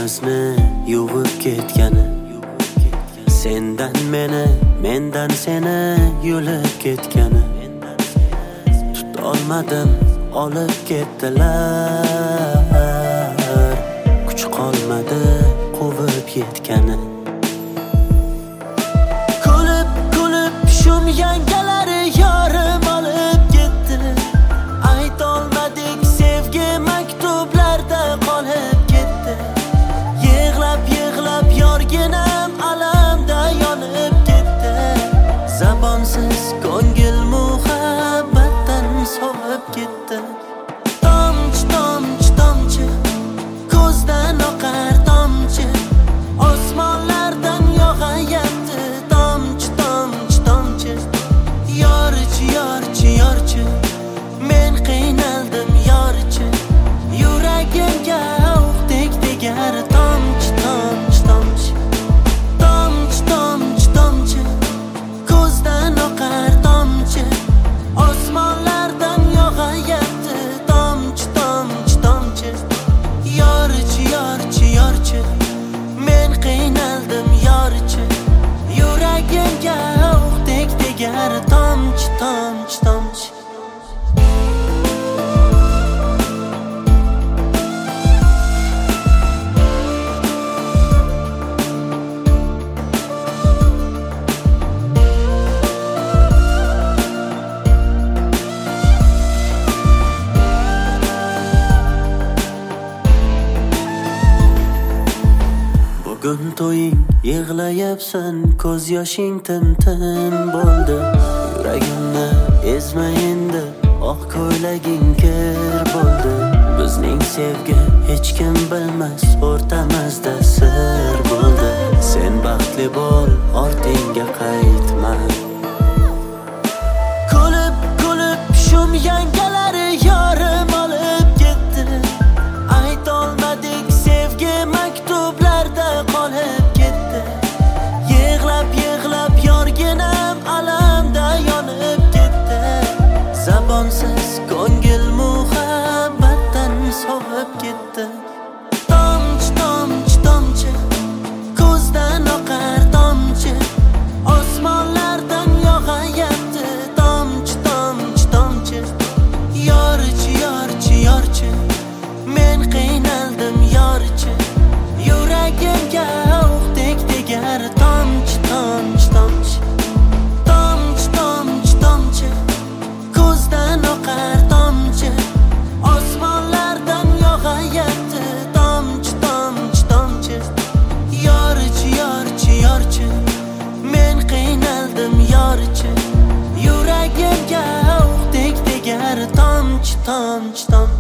emasmi yuvib ketgani, sendan meni, mendan seni yulib ketgani. Tutolmadim, olib ketdilar, kuch qolmadi quvib yetgani. Kulib shum yangalari yorim olib ketdi. Aytolmadik sevgi maktublarda qolib ketdi. Yig'lab yorginam alamda yonib ketdi. Zabonsiz ko'ngil muhabbatdan sovib ketdi. Tomchi ko'zdan oqar tomchi, osmonlardan yog'ayapti. Tomchi yorchi, men qiynaldim yorchi. Yuragimga o'qdek tegar tomchi, ko'zdan oqar tomchi, osmonlardan yog'ayapti. Tomchi yorchi, men qiynaldim yorchi. Yuragimga o'qdek tegar tomchi. Bugun to'ying, yig'layapsan, ko'z yoshing tim bo'ldi. Yuragimni ezma endi, oq ko'ylaging kir bo'ldi. Bizning sevgi hech kim bilmas, o'rtamizda sir bo'ldi. Sen baxtli bo'l, ortingga qaytma. Kulib shum yangalari yorim olib ketdi. Aytolmadik sevgi maktublarda qolib ketdi. Yig'lab yorginam alamda yonib ketdi. Zabonsiz ko'ngil muhabbatdan sovib ketdi. Tomchi, ko'zdan oqar tomchi, osmonlardan yog'ayapti. Tomchi yorchi, men qiynaldim yorchi. Yuragimga o'qdek tegar tomchi, ko'zdan oqar tomchi, osmonlardan yog'ayapti. Tomchi yorchi, men qiynaldim yorchi. Yuragimga o'qdek tegar tomchi.